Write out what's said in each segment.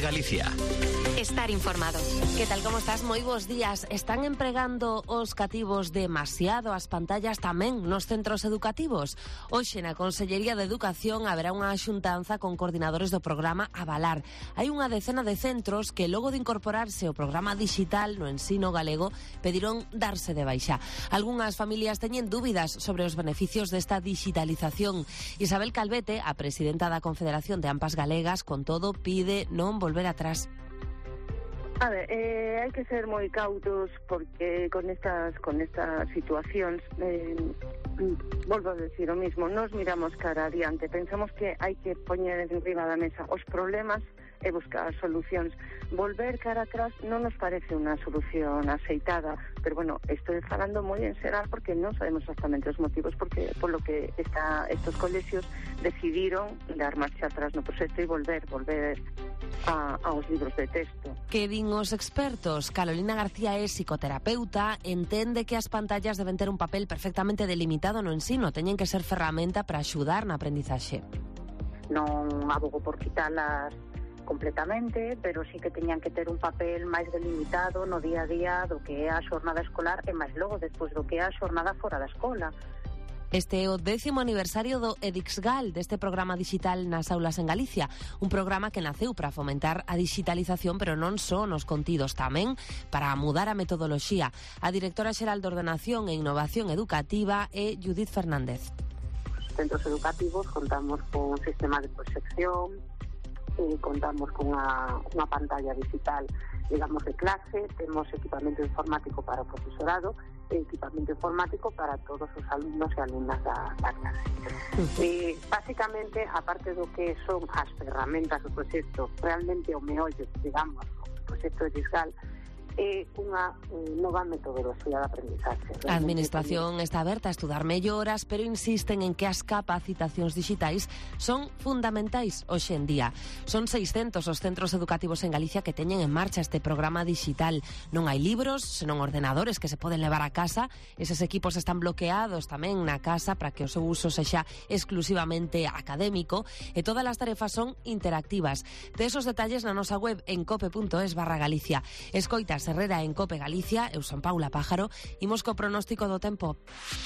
Galicia. Estar informado. Que tal, como estás? Moi bons días. Están empregando os cativos demasiado as pantallas tamén nos centros educativos? Hoxe na Consellería de Educación haberá unha xuntanza con coordinadores do programa Avalar. Hai unha decena de centros que logo de incorporarse ao programa digital no ensino galego pediron darse de baixa. Algunhas familias teñen dúbidas sobre os beneficios desta digitalización. Isabel Calvete, a presidenta da Confederación de AMPAs Galegas, con todo, pide non volver atrás. A ver, hai que ser moi cautos porque con estas situacións volvo a decir o mismo, nos miramos cara adiante, pensamos que hai que poñer enriba da mesa os problemas e buscar solucións. Volver cara atrás non nos parece unha solución aceitada, pero bueno, estou falando moi en xeral porque non sabemos exactamente os motivos por lo que estos colexios decidiron dar marcha atrás no proxecto e volver aos libros de texto. Que din os expertos? Carolina García é psicoterapeuta, entende que as pantallas deben ter un papel perfectamente delimitado no ensino, teñen que ser ferramenta para axudar na aprendizaxe. Non abogo por quitalas completamente, pero sí que teñan que ter un papel máis delimitado no día a día do que é a xornada escolar e máis logo despois do que é a xornada fora da escola. Este é o 10º aniversario do EDIXGAL, deste programa digital nas aulas en Galicia, un programa que naceu para fomentar a digitalización, pero non só nos contidos, tamén para mudar a metodoloxía. A directora xeral de Ordenación e Innovación Educativa é Judith Fernández. Os centros educativos contamos con un sistema de proxección, contamos con unha pantalla digital, digamos, de clase, temos equipamento informático para o profesorado e equipamento informático para todos os alumnos e alumnas da clase. Básicamente, aparte do que son as ferramentas do proxecto, realmente o meollo, digamos, o proxecto de EDIXGAL, é unha nova metodoloxía de aprendizaxe. A Administración está aberta a estudar melloras, pero insisten en que as capacitacións digitais son fundamentais hoxe en día. Son 600 os centros educativos en Galicia que teñen en marcha este programa digital. Non hai libros, senón ordenadores que se poden levar a casa. Eses equipos están bloqueados tamén na casa para que o seu uso sexa exclusivamente académico e todas as tarefas son interactivas. De esos detalles na nosa web en cope.es/Galicia. Escoitas Herrera en Cope Galicia, eu son Paula Pájaro, imos co pronóstico do tempo.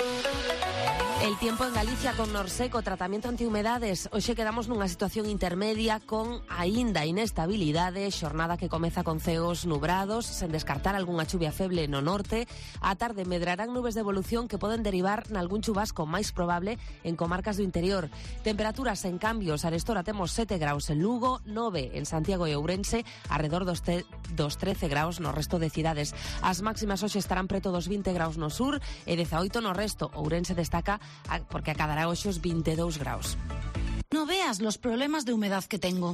El tiempo en Galicia con Norseco, tratamiento antihumedades. Hoxe quedamos nunha situación intermedia con aínda inestabilidade, xornada que comeza con ceos nubrados, sen descartar algunha chuvia feble no norte. A tarde medrarán nubes de evolución que poden derivar nalgún chubasco máis probable en comarcas do interior. Temperaturas en cambios, arestora temos 7 graus en Lugo, 9 en Santiago e Ourense, arredor dos 13 graus no resto de cidades. As máximas hoxe estarán preto dos 20 graus no sur e 18 no resto. Ourense destaca porque acadará hoxe os 22 graus. No veas los problemas de humedad que tengo.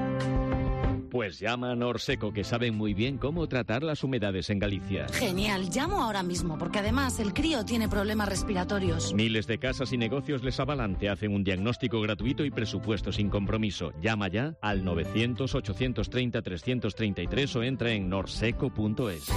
Pues llama a Norseco, que saben muy bien cómo tratar las humedades en Galicia. Genial, llamo ahora mismo, porque además el crío tiene problemas respiratorios. Miles de casas y negocios les avalan, te hacen un diagnóstico gratuito y presupuesto sin compromiso. Llama ya al 900-830-333 o entra en norseco.es.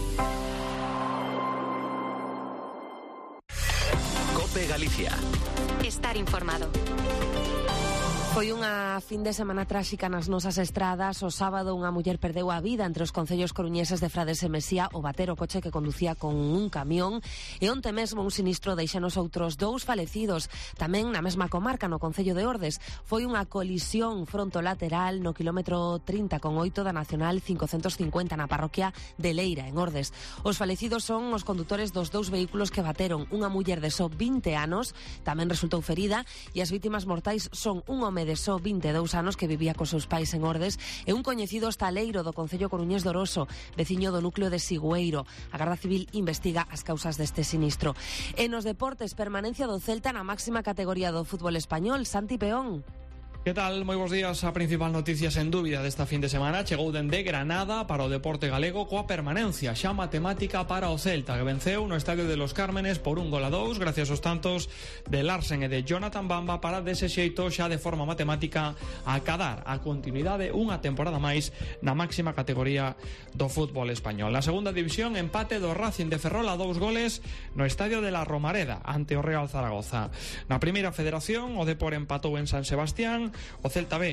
Cope Galicia. Estar informado. Foi unha fin de semana tráxica nas nosas estradas. O sábado unha muller perdeu a vida entre os concellos coruñeses de Frades e Mesía ao bater o coche que conducía con un camión, e onte mesmo un sinistro deixanos outros 2 falecidos tamén na mesma comarca, no concello de Ordes. Foi unha colisión frontolateral no quilómetro 30,8 da Nacional 550 na parroquia de Leira, en Ordes. Os falecidos son os condutores dos 2 vehículos que bateron. Unha muller de só 20 anos tamén resultou ferida e as vítimas mortais son un home de só 22 anos que vivía cos seus pais en Ordes e un coñecido hostaleiro do concello coruñés de Oroso, veciño do núcleo de Sigüeiro. A Garda Civil investiga as causas deste sinistro. E nos deportes, permanencia do Celta na máxima categoría do fútbol español. Santi Peón. Que tal? Moi bons días. A principal noticia sen dúbida desta fin de semana chegou dende Granada para o deporte galego coa permanencia xa matemática para o Celta, que venceu no estadio de Los Cármenes por 1-2 gracias aos tantos de Larsen e de Jonathan Bamba para dese xeito xa de forma matemática acadar a continuidade unha temporada máis na máxima categoría do fútbol español. Na segunda división, empate do Racing de Ferrol a 2 goles no estadio de la Romareda ante o Real Zaragoza. Na primeira federación, o Depor empatou en San Sebastián. O Celta B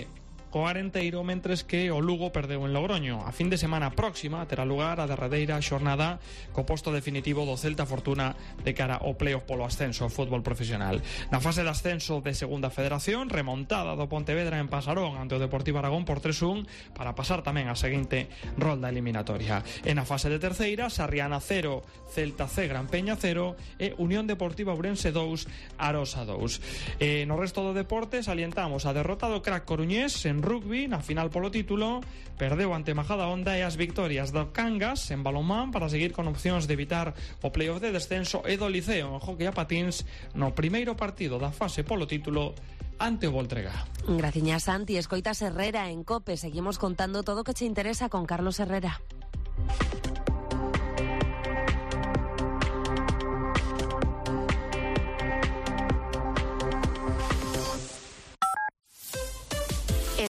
co Arenteiro, mentres que o Lugo perdeu en Logroño. A fin de semana próxima terá lugar a derradeira xornada co posto definitivo do Celta Fortuna de cara ao playoff polo ascenso ao fútbol profesional. Na fase de ascenso de Segunda Federación, remontada do Pontevedra en Pasarón ante o Deportivo Aragón por 3-1 para pasar tamén a seguinte rolda eliminatoria. E na fase de terceira, Sarriana 0, Celta C, Gran Peña 0 e Unión Deportiva Ourense 2, Arosa 2. E no resto do deporte salientamos a derrota do Crack Coruñés en rugby na final polo título, perdeu ante Majadahonda, e as victorias do Cangas en balonmán para seguir con opcións de evitar o playoff de descenso, e do Liceo en hockey a patins no primeiro partido da fase polo título ante o Voltregá. Graciñas, Santi. Escoitas Herrera en COPE. Seguimos contando todo o que che interesa con Carlos Herrera.